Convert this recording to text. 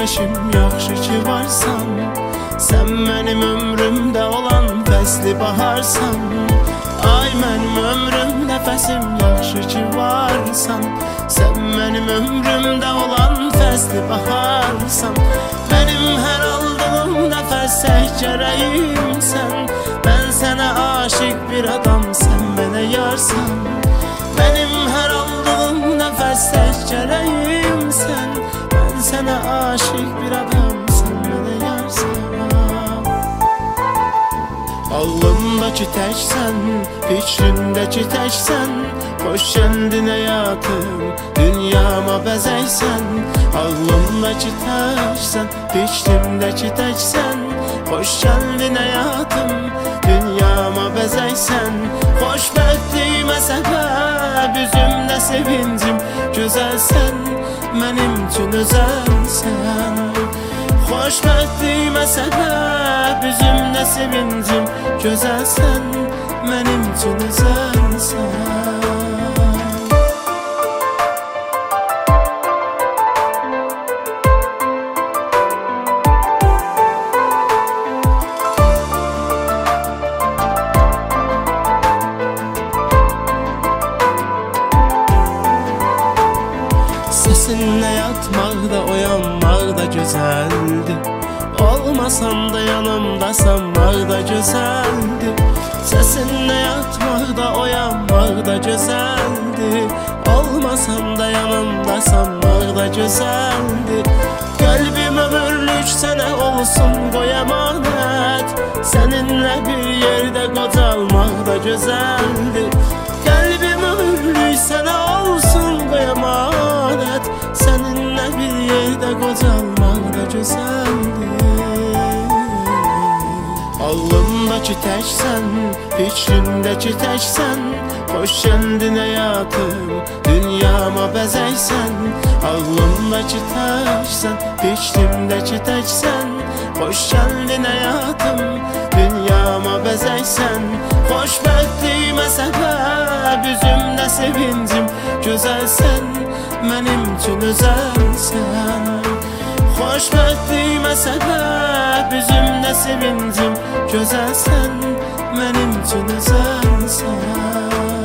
günəşim, yaxşı ki varsan. Sən mənim ömrümdə olan fəsli baharsan. Ay mənim ömrüm, nəfəsim, yaxşı ki varsan. Sən mənim ömrümdə olan fəsli baharsan. Mənim hər aldığım nəfəs səhcərəyimsən. Mən sənə aşiq bir adam, sən mənə yarsan. Mənim hər aldığım nəfəs səhcərəyimsən. Mən sənə aşiq bir adam, sən mənə yarsan. Ağlımdakı təksən, fikrimdəki təksən. Xoş gəldin həyatım, dünyama bəzəksən. Ağlımdakı təksən, fikrimdəki təksən. Xoş gəldin həyatım, dünyama bəzəksən. Xoşbəxtliyimə səbəb, üzümdə sevincim, gözəlsən, mənim üçün özəlsən. Xoşbəxtliyimə səbəb, üzümdə sevincim, gözəlsən, mənim üçün özəlsən. Səsinlə yatmaqda, oyanmaqda gözəldir. Olmasan da yanımda sanmaqda gözəldir. Səsinlə yatmaqda, oyanmaqda gözəldir. Olmasan da yanımda sanmaqda gözəldir. Qəlbim ömürlük sənə olsun qoy əmanət. Səninlə bir yerdə qocalmaqda gözəldir. Qəlbim ömürlük sənə olsun qoy əmanət. Səninlə bir yerdə qocalmaqda gözəldir. Ağlımdakı təksən, fikrimdəki təksən. Xoş gəldin həyatım, dünyama bəzəksən. Ağlımdakı təksən, fikrimdəki təksən. Xoş gəldin həyatım, dünyama bəzəksən. Xoşbəxtliyimə səbəb, üzümdə sevincim, gözəlsən, mənim üçün özəlsən. Xoşbəxtliyimə səbəb, üzümdə sevincim, gözəlsən, mənim üçün özəlsən.